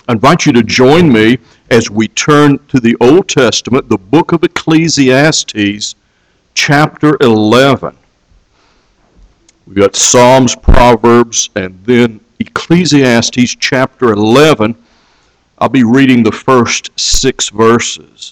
I invite you to join me as we turn to the Old Testament, the book of Ecclesiastes, chapter 11. We've got Psalms, Proverbs, and then Ecclesiastes chapter 11. I'll be reading the first 6 verses.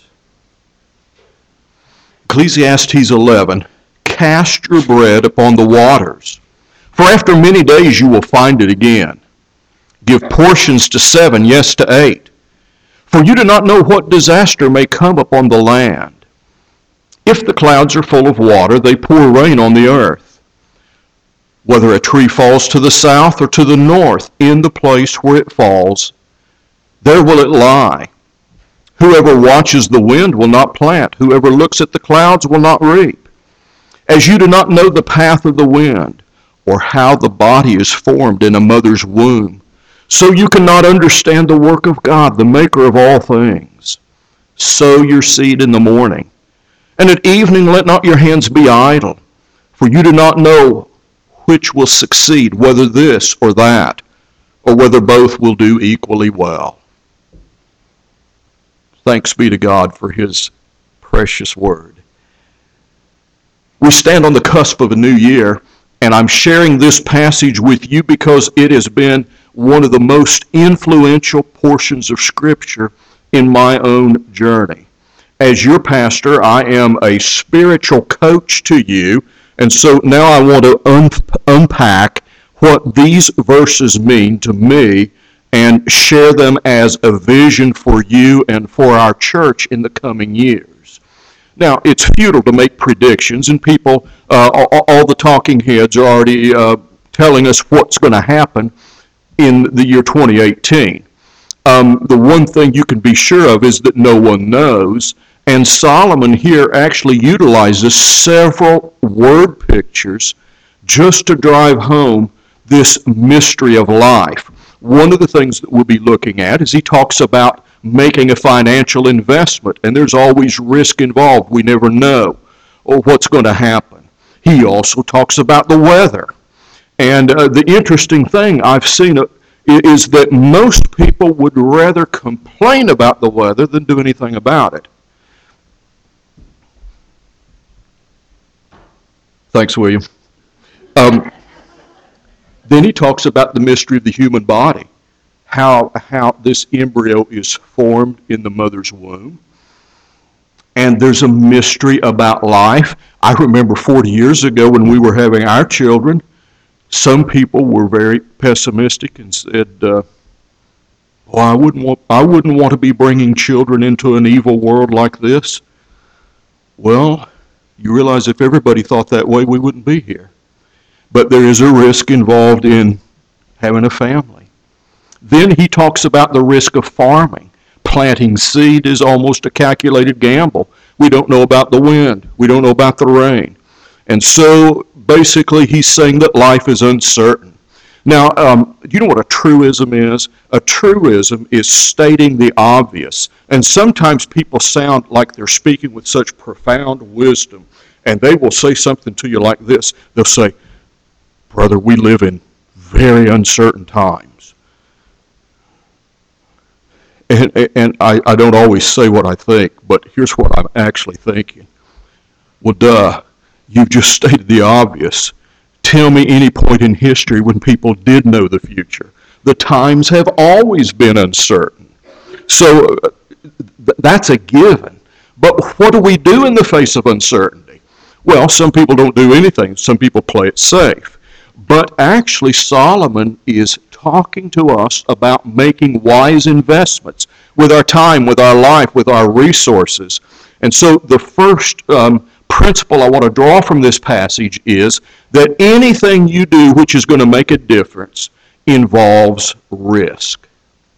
Ecclesiastes 11, cast your bread upon the waters, for after many days you will find it again. Give portions to 7, yes, to 8. For you do not know what disaster may come upon the land. If the clouds are full of water, they pour rain on the earth. Whether a tree falls to the south or to the north, in the place where it falls, there will it lie. Whoever watches the wind will not plant. Whoever looks at the clouds will not reap. As you do not know the path of the wind, or how the body is formed in a mother's womb, so you cannot understand the work of God, the maker of all things. Sow your seed in the morning, and at evening let not your hands be idle, for you do not know which will succeed, whether this or that, or whether both will do equally well. Thanks be to God for His precious word. We stand on the cusp of a new year, and I'm sharing this passage with you because it has been one of the most influential portions of Scripture in my own journey. As your pastor, I am a spiritual coach to you, and so now I want to unpack what these verses mean to me and share them as a vision for you and for our church in the coming years. Now, it's futile to make predictions, and people, all the talking heads are already telling us what's going to happen in the year 2018. The one thing you can be sure of is that no one knows, and Solomon here actually utilizes several word pictures just to drive home this mystery of life. One of the things that we'll be looking at is he talks about making a financial investment, and there's always risk involved. We never know what's going to happen. He also talks about the weather. And the interesting thing I've seen is that most people would rather complain about the weather than do anything about it. Thanks, William. Then he talks about the mystery of the human body, how this embryo is formed in the mother's womb. And there's a mystery about life. I remember 40 years ago when we were having our children, some people were very pessimistic and said, well, I wouldn't want to be bringing children into an evil world like this. Well, you realize if everybody thought that way, we wouldn't be here. But there is a risk involved in having a family. Then he talks about the risk of farming. Planting seed is almost a calculated gamble. We don't know about the wind. We don't know about the rain. And so basically he's saying that life is uncertain. Now, do you know what a truism is? A truism is stating the obvious. And sometimes people sound like they're speaking with such profound wisdom. And they will say something to you like this. They'll say, brother, we live in very uncertain times. And I don't always say what I think, but here's what I'm actually thinking. Well, duh, you've just stated the obvious. Tell me any point in history when people did know the future. The times have always been uncertain. So that's a given. But what do we do in the face of uncertainty? Well, some people don't do anything. Some people play it safe. But actually, Solomon is talking to us about making wise investments with our time, with our life, with our resources. And so the first principle I want to draw from this passage is that anything you do which is going to make a difference involves risk.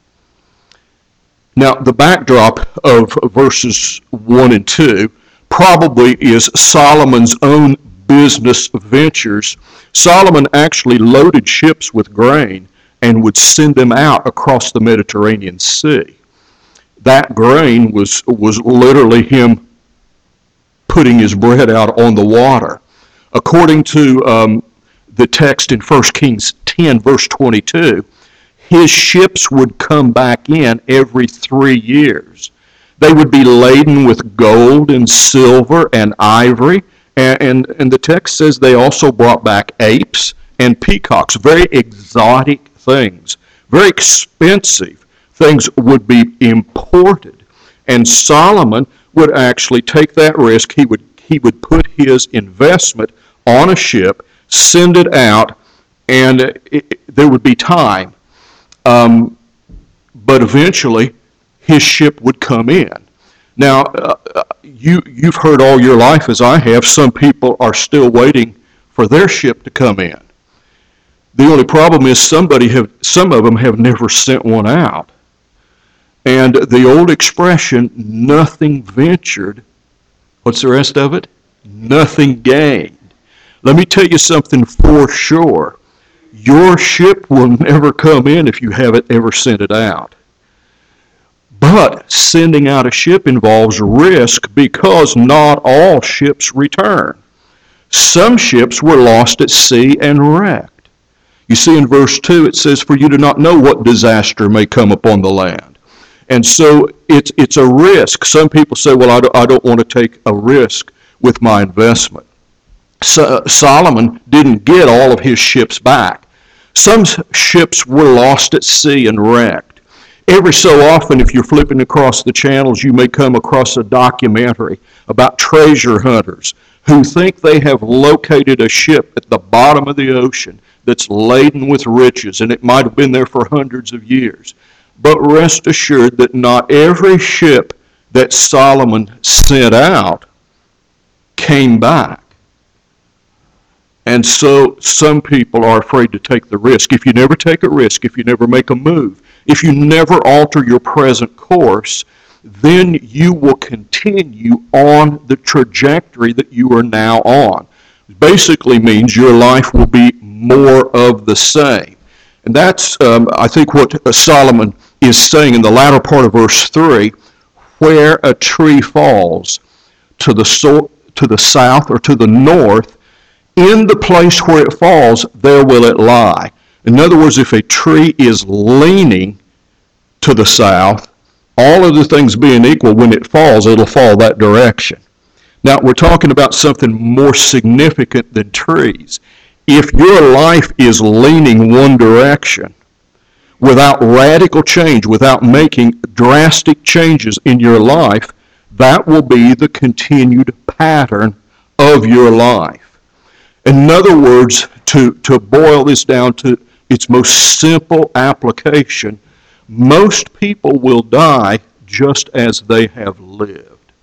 Now, the backdrop of verses 1 and 2 probably is Solomon's own business ventures. Solomon actually loaded ships with grain and would send them out across the Mediterranean Sea. That grain was literally him putting his bread out on the water. According to the text in 1 Kings 10, verse 22, his ships would come back in every 3 years. They would be laden with gold and silver and ivory, and the text says they also brought back apes and peacocks, very exotic things, very expensive things would be imported. And Solomon would actually take that risk. He would put his investment on a ship, send it out, and there would be time. But eventually, his ship would come in. Now, you've heard all your life, as I have, some people are still waiting for their ship to come in. The only problem is some of them have never sent one out. And the old expression, nothing ventured, what's the rest of it? Nothing gained. Let me tell you something for sure. Your ship will never come in if you haven't ever sent it out. But sending out a ship involves risk because not all ships return. Some ships were lost at sea and wrecked. You see in verse 2 it says, "For you do not know what disaster may come upon the land." And so it's a risk. Some people say, well, I don't want to take a risk with my investment. So Solomon didn't get all of his ships back. Some ships were lost at sea and wrecked. Every so often, if you're flipping across the channels, you may come across a documentary about treasure hunters who think they have located a ship at the bottom of the ocean that's laden with riches, and it might have been there for hundreds of years. But rest assured that not every ship that Solomon sent out came back. And so some people are afraid to take the risk. If you never take a risk, if you never make a move, if you never alter your present course, then you will continue on the trajectory that you are now on. It basically means your life will be more of the same. And that's, I think, what Solomon is saying in the latter part of verse 3, where a tree falls to the south or to the north, in the place where it falls, there will it lie. In other words, if a tree is leaning to the south, all other things being equal, when it falls, it'll fall that direction. Now, we're talking about something more significant than trees. If your life is leaning one direction, without radical change, without making drastic changes in your life, that will be the continued pattern of your life. In other words, to boil this down to its most simple application, most people will die just as they have lived.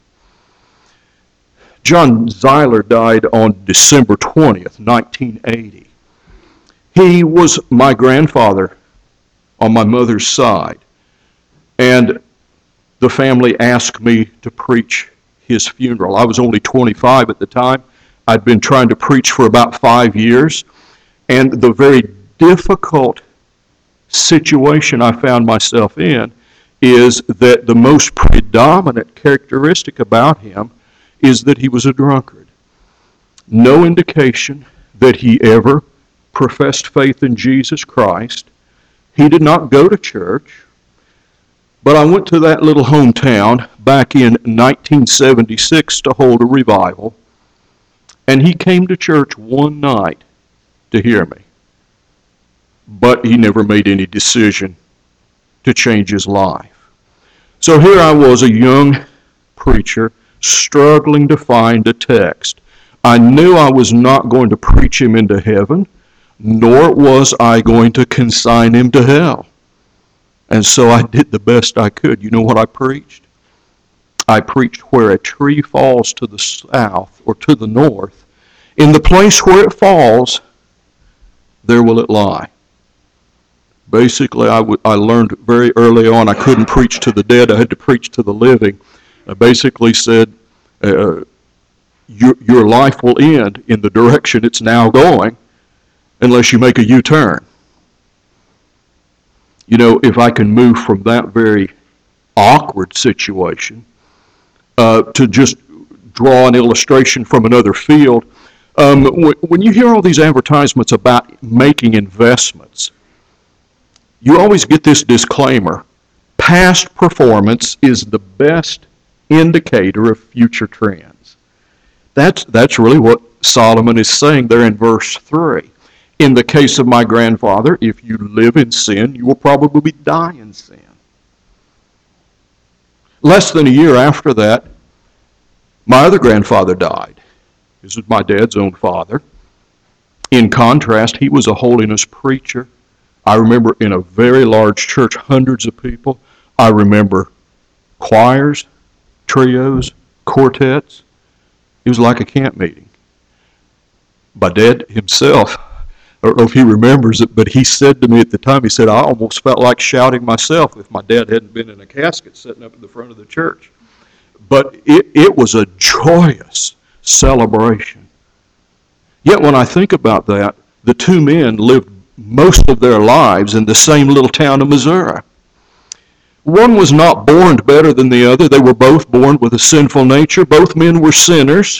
John Zeiler died on December 20th, 1980. He was my grandfather on my mother's side, and the family asked me to preach his funeral. I was only 25 at the time. I'd been trying to preach for about 5 years, and the very difficult situation I found myself in is that the most predominant characteristic about him is that he was a drunkard. No indication that he ever professed faith in Jesus Christ. He did not go to church. But I went to that little hometown back in 1976 to hold a revival, and he came to church one night to hear me. But he never made any decision to change his life. So here I was, a young preacher, struggling to find a text. I knew I was not going to preach him into heaven, nor was I going to consign him to hell. And so I did the best I could. You know what I preached? I preached where a tree falls to the south or to the north. In the place where it falls, there will it lie. Basically, I learned very early on I couldn't preach to the dead. I had to preach to the living. I basically said, your life will end in the direction it's now going unless you make a U-turn. You know, if I can move from that very awkward situation to just draw an illustration from another field, when you hear all these advertisements about making investments, you always get this disclaimer. Past performance is the best indicator of future trends. That's really what Solomon is saying there in verse 3. In the case of my grandfather, if you live in sin, you will probably die in sin. Less than a year after that, my other grandfather died. This is my dad's own father. In contrast, he was a holiness preacher. I remember in a very large church, hundreds of people. I remember choirs, trios, quartets. It was like a camp meeting. My dad himself, I don't know if he remembers it, but he said to me at the time, he said, I almost felt like shouting myself if my dad hadn't been in a casket sitting up in the front of the church. But it was a joyous celebration. Yet when I think about that, the two men lived most of their lives in the same little town of Missouri. One was not born better than the other. They were both born with a sinful nature. Both men were sinners.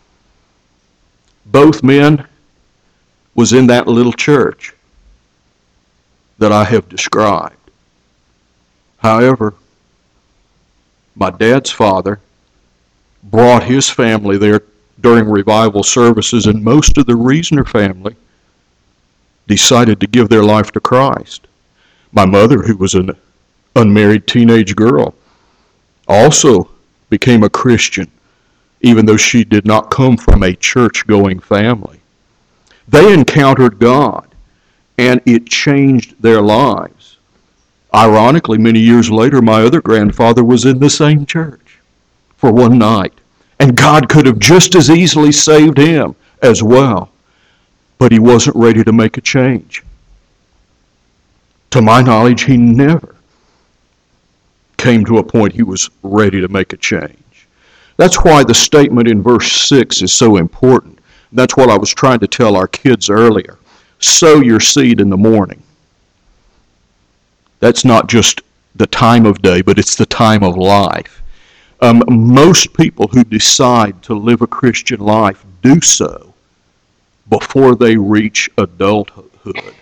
Both men was in that little church that I have described. However, my dad's father brought his family there during revival services, and most of the Reasoner family decided to give their life to Christ. My mother, who was an unmarried teenage girl, also became a Christian, even though she did not come from a church-going family. They encountered God, and it changed their lives. Ironically, many years later, my other grandfather was in the same church for one night, and God could have just as easily saved him as well, but he wasn't ready to make a change. To my knowledge, he never came to a point he was ready to make a change. That's why the statement in verse 6 is so important. That's what I was trying to tell our kids earlier. Sow your seed in the morning. That's not just the time of day, but it's the time of life. Most people who decide to live a Christian life do so before they reach adulthood.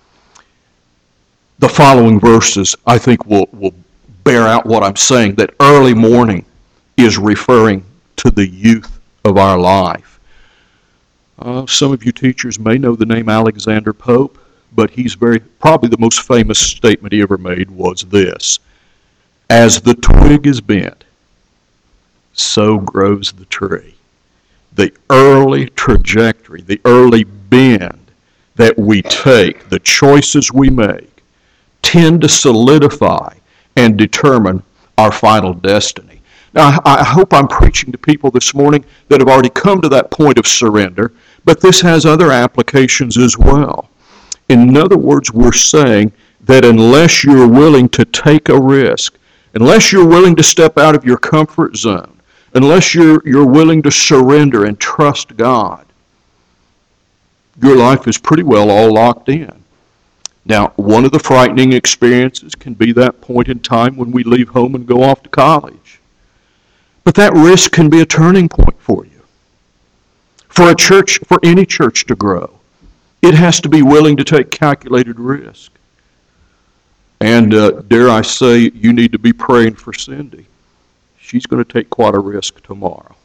The following verses, I think, will bear out what I'm saying, that early morning is referring to the youth of our life. Some of you teachers may know the name Alexander Pope, but probably the most famous statement he ever made was this: as the twig is bent, so grows the tree. The early trajectory, the early bend that we take, the choices we make, tend to solidify and determine our final destiny. Now, I hope I'm preaching to people this morning that have already come to that point of surrender, but this has other applications as well. In other words, we're saying that unless you're willing to take a risk, unless you're willing to step out of your comfort zone, unless you're willing to surrender and trust God, your life is pretty well all locked in. Now, one of the frightening experiences can be that point in time when we leave home and go off to college. But that risk can be a turning point for you. For a church, for any church to grow, it has to be willing to take calculated risk. And dare I say, you need to be praying for Cindy. She's going to take quite a risk tomorrow.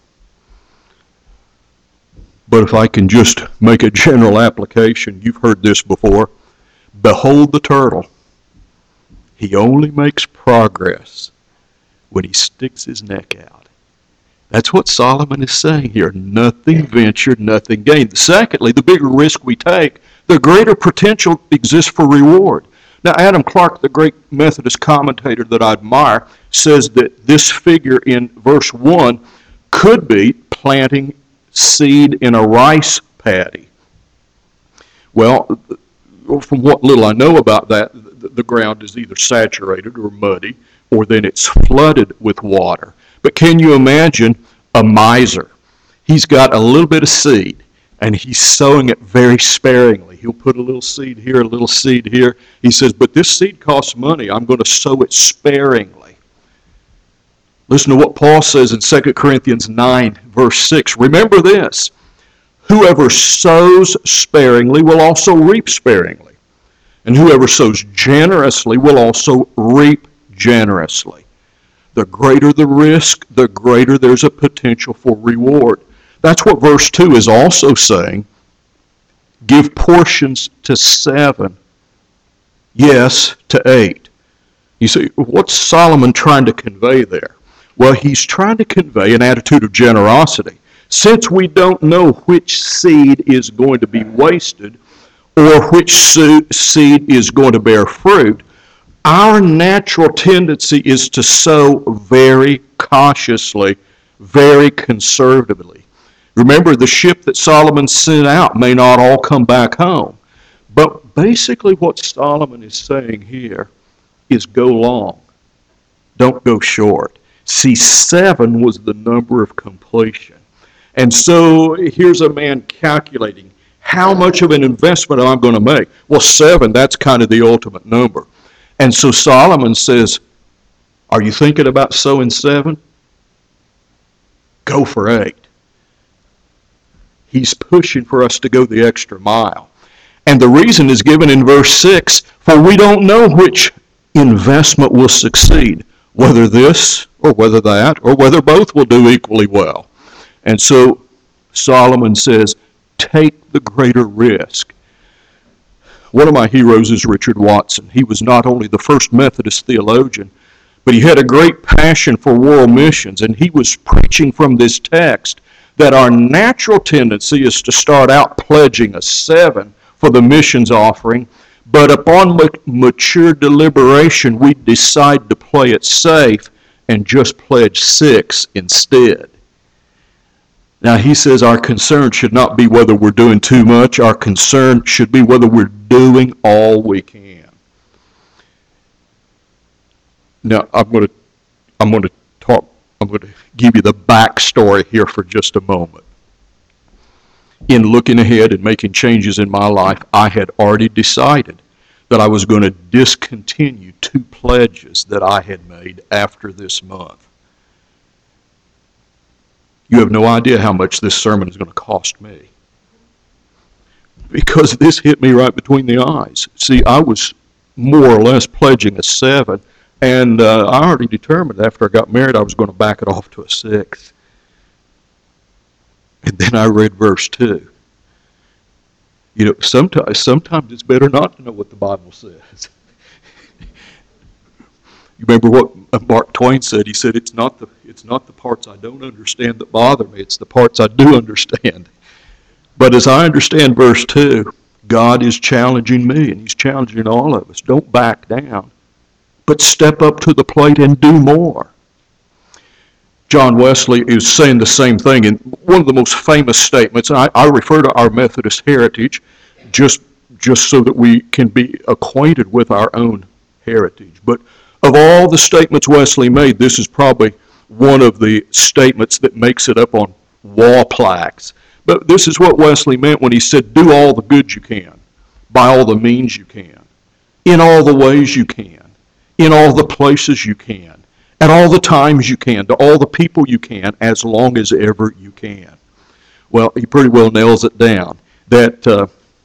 But if I can just make a general application, you've heard this before. Behold the turtle. He only makes progress when he sticks his neck out. That's what Solomon is saying here. Nothing ventured, nothing gained. Secondly, the bigger risk we take, the greater potential exists for reward. Now, Adam Clark, the great Methodist commentator that I admire, says that this figure in verse 1 could be planting seed in a rice paddy. Well, from what little I know about that, the ground is either saturated or muddy, or then it's flooded with water. But can you imagine a miser? He's got a little bit of seed, and he's sowing it very sparingly. He'll put a little seed here, a little seed here. He says, but this seed costs money. I'm going to sow it sparingly. Listen to what Paul says in 2 Corinthians 9, verse 6. Remember this: whoever sows sparingly will also reap sparingly. And whoever sows generously will also reap generously. The greater the risk, the greater there's a potential for reward. That's what verse 2 is also saying. Give portions to 7, yes, to 8. You see, what's Solomon trying to convey there? Well, he's trying to convey an attitude of generosity. Since we don't know which seed is going to be wasted or which seed is going to bear fruit, our natural tendency is to sow very cautiously, very conservatively. Remember, the ship that Solomon sent out may not all come back home. But basically what Solomon is saying here is go long. Don't go short. See, 7 was the number of completion. And so here's a man calculating how much of an investment am I going to make? Well, 7, that's kind of the ultimate number. And so Solomon says, are you thinking about sowing 7? Go for 8. He's pushing for us to go the extra mile. And the reason is given in verse 6, for we don't know which investment will succeed, whether this or whether that, or whether both will do equally well. And so Solomon says, take the greater risk. One of my heroes is Richard Watson. He was not only the first Methodist theologian, but he had a great passion for world missions, and he was preaching from this text that our natural tendency is to start out pledging a 7 for the missions offering, but upon mature deliberation, we decide to play it safe and just pledge 6 instead. Now, he says our concern should not be whether we're doing too much. Our concern should be whether we're doing all we can. Now, I'm going to give you the backstory here for just a moment. In looking ahead and making changes in my life, I had already decided that I was going to discontinue 2 pledges that I had made after this month. You have no idea how much this sermon is going to cost me, because this hit me right between the eyes. See, I was more or less pledging a 7, and I already determined after I got married I was going to back it off to a 6. And then I read verse 2. You know, sometimes it's better not to know what the Bible says. You remember what Mark Twain said? He said, it's not the parts I don't understand that bother me, it's the parts I do understand. But as I understand verse 2, God is challenging me, and He's challenging all of us. Don't back down, but step up to the plate and do more. John Wesley is saying the same thing in one of the most famous statements. And I refer to our Methodist heritage just so that we can be acquainted with our own heritage. But of all the statements Wesley made, this is probably one of the statements that makes it up on wall plaques. But this is what Wesley meant when he said, do all the good you can, by all the means you can, in all the ways you can, in all the places you can, at all the times you can, to all the people you can, as long as ever you can. Well, he pretty well nails it down, that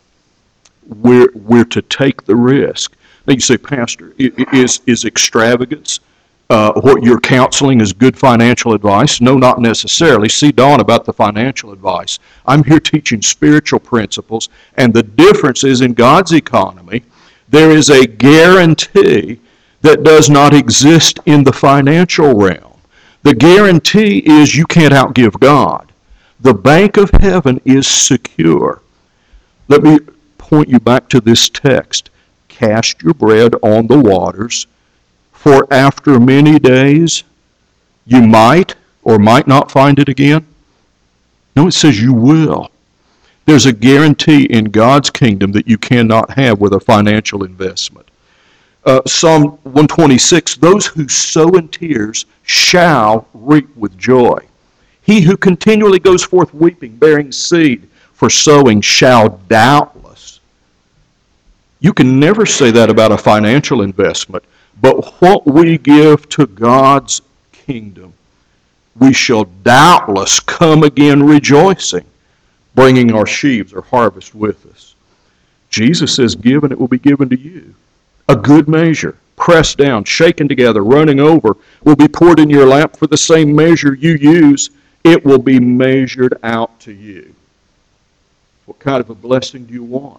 we're to take the risk. Now you say, Pastor, is extravagance what you're counseling is good financial advice? No, not necessarily. See Dawn about the financial advice. I'm here teaching spiritual principles, and the difference is in God's economy, there is a guarantee that does not exist in the financial realm. The guarantee is you can't outgive God. The bank of heaven is secure. Let me point you back to this text. Cast your bread on the waters, for after many days you might or might not find it again. No, it says you will. There's a guarantee in God's kingdom that you cannot have with a financial investment. Psalm 126, those who sow in tears shall reap with joy. He who continually goes forth weeping, bearing seed for sowing, shall doubtless. You can never say that about a financial investment, but what we give to God's kingdom, we shall doubtless come again rejoicing, bringing our sheaves or harvest with us. Jesus says, give and it will be given to you. A good measure, pressed down, shaken together, running over, will be poured in your lap. For the same measure you use, it will be measured out to you. What kind of a blessing do you want?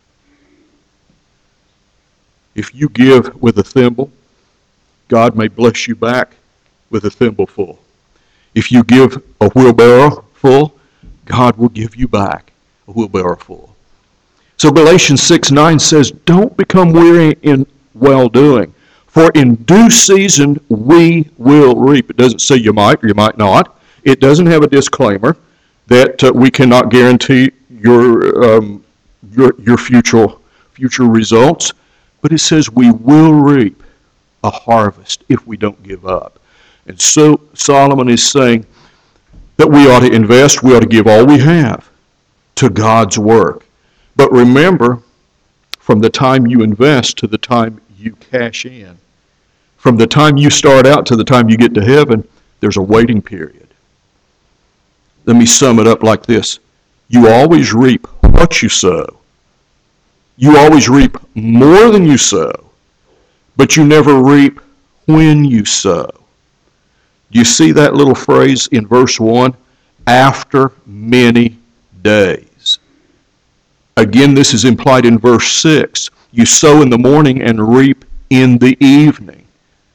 If you give with a thimble, God may bless you back with a thimble full. If you give a wheelbarrow full, God will give you back a wheelbarrow full. So Galatians 6:9 says, don't become weary in well-doing, for in due season we will reap. It doesn't say you might or you might not. It doesn't have a disclaimer that we cannot guarantee your future results, but it says we will reap a harvest if we don't give up. And so Solomon is saying that we ought to invest, we ought to give all we have to God's work. But remember, from the time you invest to the time you cash in, from the time you start out to the time you get to heaven, there's a waiting period. Let me sum it up like this. You always reap what you sow. You always reap more than you sow, but you never reap when you sow. Do you see that little phrase in verse 1? After many days. Again, this is implied in verse 6. You sow in the morning and reap in the evening.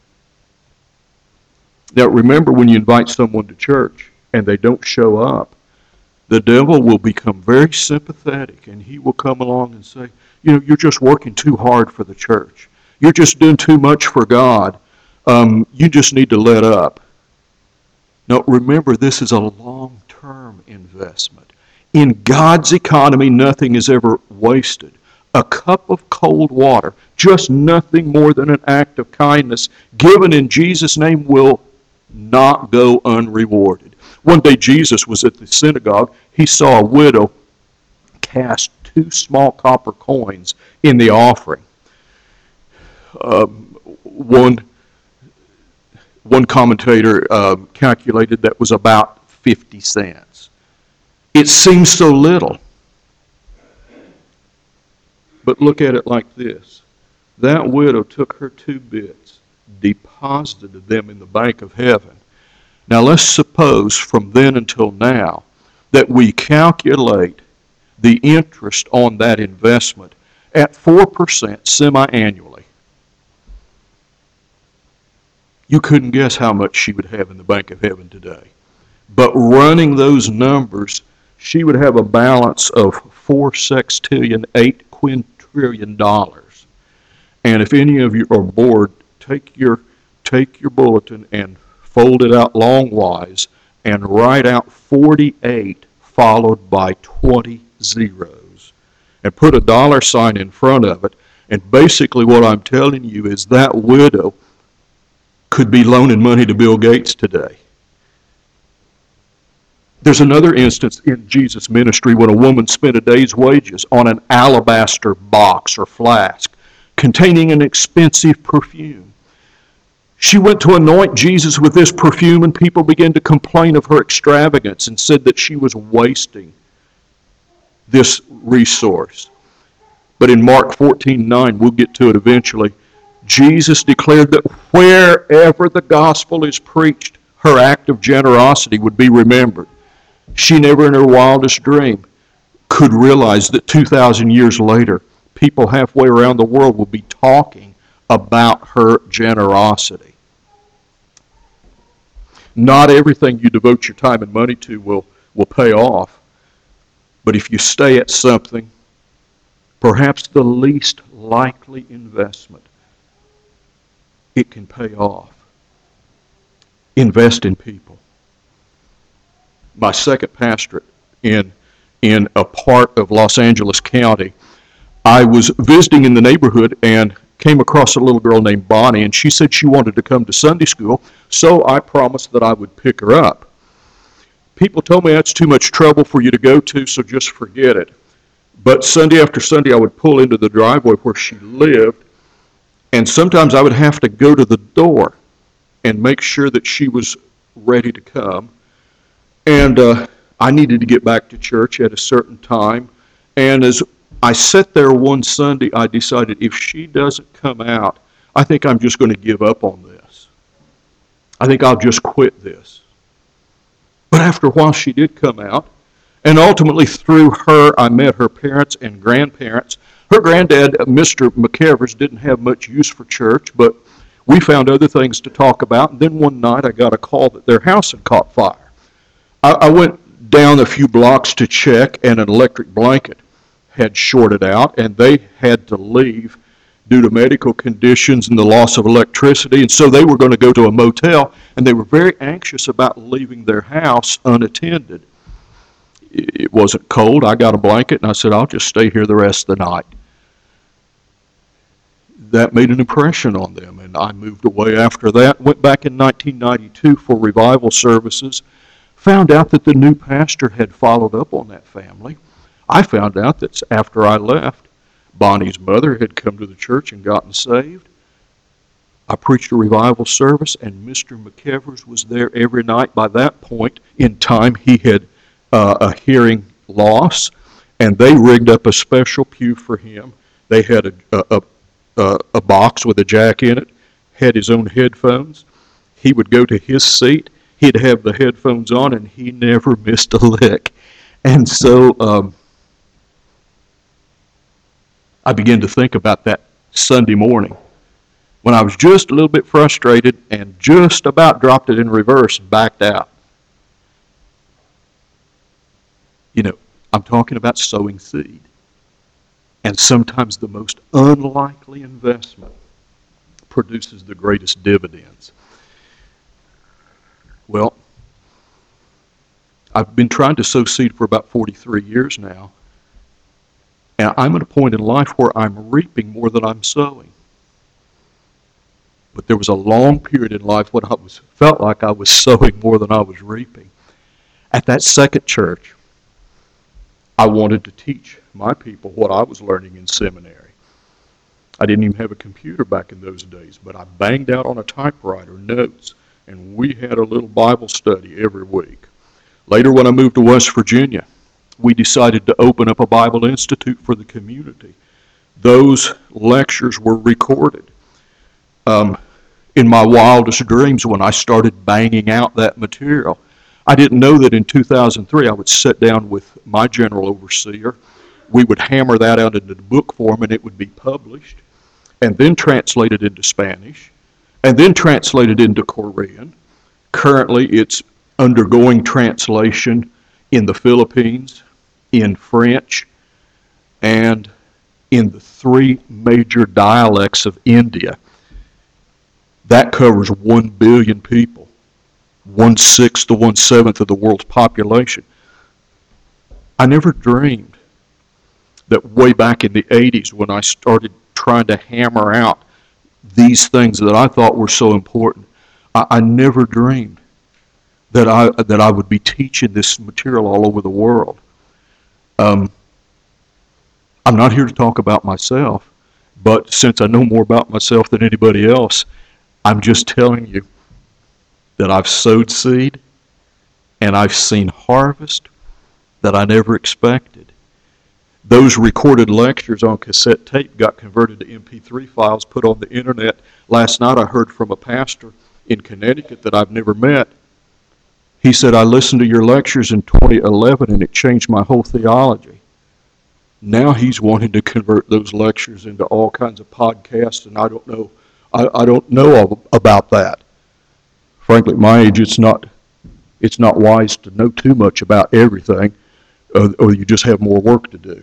Now remember, when you invite someone to church and they don't show up, the devil will become very sympathetic, and he will come along and say, you're just working too hard for the church. You're just doing too much for God. You just need to let up. Now, remember, this is a long-term investment. In God's economy, nothing is ever wasted. A cup of cold water, just nothing more than an act of kindness given in Jesus' name, will not go unrewarded. One day Jesus was at the synagogue. He saw a widow cast 2 small copper coins in the offering. One commentator calculated that was about 50 cents. It seems so little. But look at it like this. That widow took her 2 bits, deposited them in the bank of heaven. Now let's suppose from then until now that we calculate the interest on that investment at 4% semi-annually. You couldn't guess how much she would have in the bank of heaven today. But running those numbers, she would have a balance of 4 sextillion, 8 quintillion dollars. And if any of you are bored, take your bulletin and fold it out longwise and write out 48 followed by 20 zeros. And put a dollar sign in front of it. And basically what I'm telling you is that widow could be loaning money to Bill Gates today. There's another instance in Jesus' ministry when a woman spent a day's wages on an alabaster box or flask containing an expensive perfume. She went to anoint Jesus with this perfume, and people began to complain of her extravagance and said that she was wasting this resource. But in Mark 14:9, we'll get to it eventually, Jesus declared that wherever the gospel is preached, her act of generosity would be remembered. She never in her wildest dream could realize that 2,000 years later, people halfway around the world will be talking about her generosity. Not everything you devote your time and money to will pay off. But if you stay at something, perhaps the least likely investment, it can pay off. Invest in people. My second pastorate in a part of Los Angeles County, I was visiting in the neighborhood and came across a little girl named Bonnie, and she said she wanted to come to Sunday school, so I promised that I would pick her up. People told me that's too much trouble for you to go to, so just forget it. But Sunday after Sunday, I would pull into the driveway where she lived, and sometimes I would have to go to the door and make sure that she was ready to come. And I needed to get back to church at a certain time. And as I sat there one Sunday, I decided if she doesn't come out, I think I'm just going to give up on this. I think I'll just quit this. But after a while, she did come out. And ultimately, through her, I met her parents and grandparents. Her granddad, Mr. McEvers, didn't have much use for church, but we found other things to talk about. And then one night, I got a call that their house had caught fire. I went down a few blocks to check, and an electric blanket had shorted out, and they had to leave due to medical conditions and the loss of electricity. And so they were going to go to a motel, and they were very anxious about leaving their house unattended. It wasn't cold. I got a blanket, and I said, I'll just stay here the rest of the night. That made an impression on them, and I moved away after that. Went back in 1992 for revival services. Found out that the new pastor had followed up on that family. I found out that after I left, Bonnie's mother had come to the church and gotten saved. I preached a revival service, and Mr. McEvers was there every night. By that point in time, he had a hearing loss, and they rigged up a special pew for him. They had a box with a jack in it, had his own headphones. He would go to his seat, he'd have the headphones on, and he never missed a lick. And so I began to think about that Sunday morning when I was just a little bit frustrated and just about dropped it in reverse and backed out. You know, I'm talking about sowing seed. And sometimes the most unlikely investment produces the greatest dividends. Well, I've been trying to sow seed for about 43 years now. And I'm at a point in life where I'm reaping more than I'm sowing. But there was a long period in life when felt like I was sowing more than I was reaping. At that second church, I wanted to teach my people what I was learning in seminary. I didn't even have a computer back in those days, but I banged out on a typewriter notes, and we had a little Bible study every week. Later, when I moved to West Virginia, we decided to open up a Bible Institute for the community. Those lectures were recorded. In my wildest dreams, when I started banging out that material, I didn't know that in 2003 I would sit down with my general overseer. We would hammer that out into book form, and it would be published, and then translated into Spanish, and then translated into Korean. Currently, it's undergoing translation in the Philippines, in French, and in the 3 major dialects of India. That covers 1 billion people. 1/6 to 1/7 of the world's population. I never dreamed that way back in the 80s when I started trying to hammer out these things that I thought were so important, I never dreamed that I would be teaching this material all over the world. I'm not here to talk about myself, but since I know more about myself than anybody else, I'm just telling you that I've sowed seed and I've seen harvest that I never expected. Those recorded lectures on cassette tape got converted to MP3 files, put on the internet. Last night I heard from a pastor in Connecticut that I've never met. He said, I listened to your lectures in 2011 and it changed my whole theology. Now he's wanting to convert those lectures into all kinds of podcasts, and I don't know about that. Frankly, at my age, it's not wise to know too much about everything, or you just have more work to do.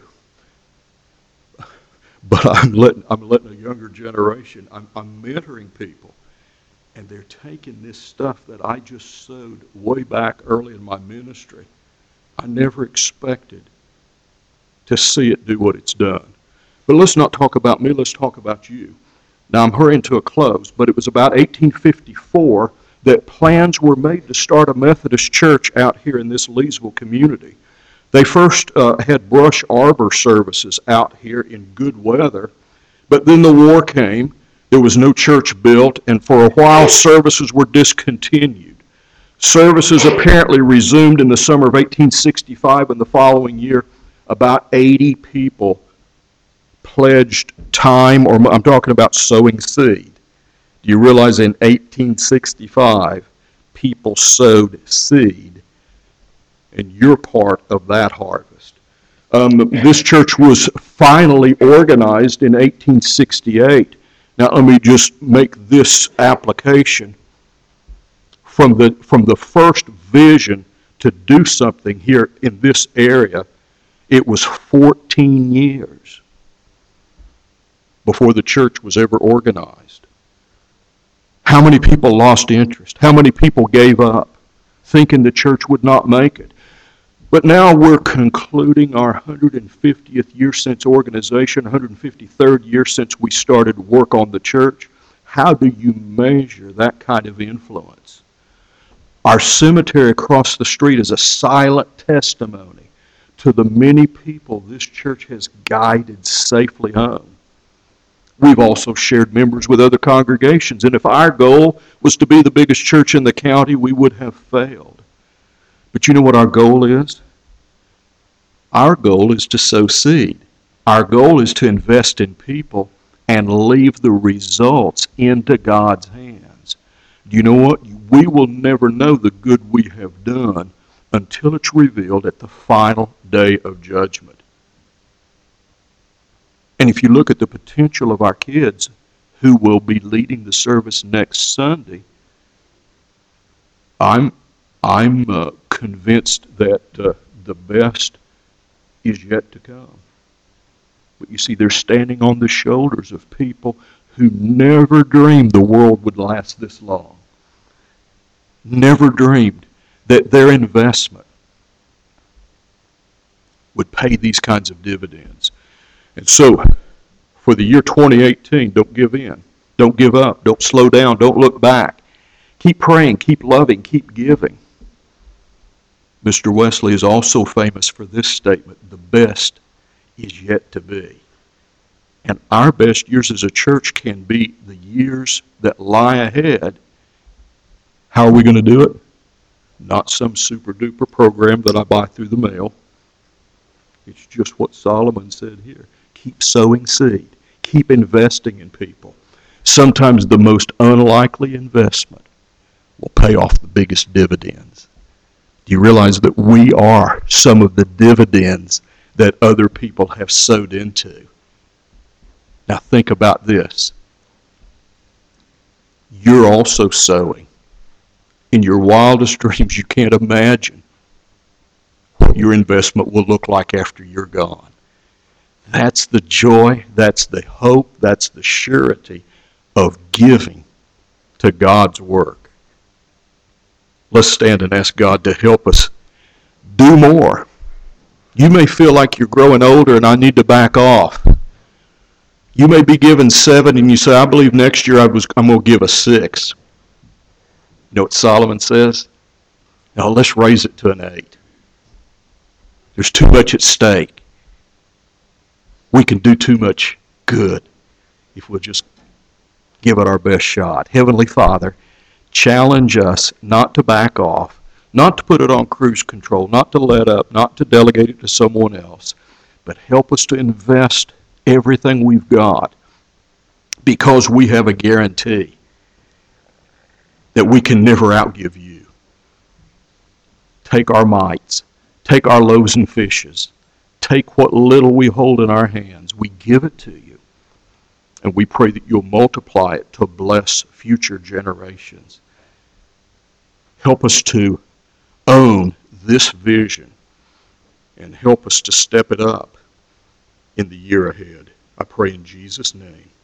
But I'm letting a younger generation. I'm mentoring people, and they're taking this stuff that I just sowed way back early in my ministry. I never expected to see it do what it's done. But let's not talk about me. Let's talk about you. Now I'm hurrying to a close, but it was about 1854 that plans were made to start a Methodist church out here in this Leesville community. They first had brush arbor services out here in good weather, but then the war came, there was no church built, and for a while services were discontinued. Services apparently resumed in the summer of 1865, and the following year about 80 people pledged time, or I'm talking about sowing seed. Do you realize in 1865, people sowed seed, and you're part of that harvest? This church was finally organized in 1868. Now, let me just make this application. From the first vision to do something here in this area, it was 14 years before the church was ever organized. How many people lost interest? How many people gave up, thinking the church would not make it? But now we're concluding our 150th year since organization, 153rd year since we started work on the church. How do you measure that kind of influence? Our cemetery across the street is a silent testimony to the many people this church has guided safely home. We've also shared members with other congregations, and if our goal was to be the biggest church in the county, we would have failed. But you know what our goal is? Our goal is to sow seed. Our goal is to invest in people and leave the results into God's hands. Do you know what? We will never know the good we have done until it's revealed at the final day of judgment. And if you look at the potential of our kids who will be leading the service next Sunday, I'm convinced that the best is yet to come. But you see, they're standing on the shoulders of people who never dreamed the world would last this long. Never dreamed that their investment would pay these kinds of dividends. And so, for the year 2018, don't give in. Don't give up. Don't slow down. Don't look back. Keep praying. Keep loving. Keep giving. Mr. Wesley is also famous for this statement: the best is yet to be. And our best years as a church can be the years that lie ahead. How are we going to do it? Not some super duper program that I buy through the mail. It's just what Solomon said here. Keep sowing seed. Keep investing in people. Sometimes the most unlikely investment will pay off the biggest dividends. Do you realize that we are some of the dividends that other people have sowed into? Now think about this. You're also sowing. In your wildest dreams, you can't imagine what your investment will look like after you're gone. That's the joy, that's the hope, that's the surety of giving to God's work. Let's stand and ask God to help us do more. You may feel like you're growing older and I need to back off. You may be given 7 and you say, I believe next year I'm going to give a 6. You know what Solomon says? No, let's raise it to an 8. There's too much at stake. We can do too much good if we'll just give it our best shot. Heavenly Father, challenge us not to back off, not to put it on cruise control, not to let up, not to delegate it to someone else, but help us to invest everything we've got, because we have a guarantee that we can never outgive you. Take our mites, take our loaves and fishes, take what little we hold in our hands, we give it to you, and we pray that you'll multiply it to bless future generations. Help us to own this vision and help us to step it up in the year ahead. I pray in Jesus' name.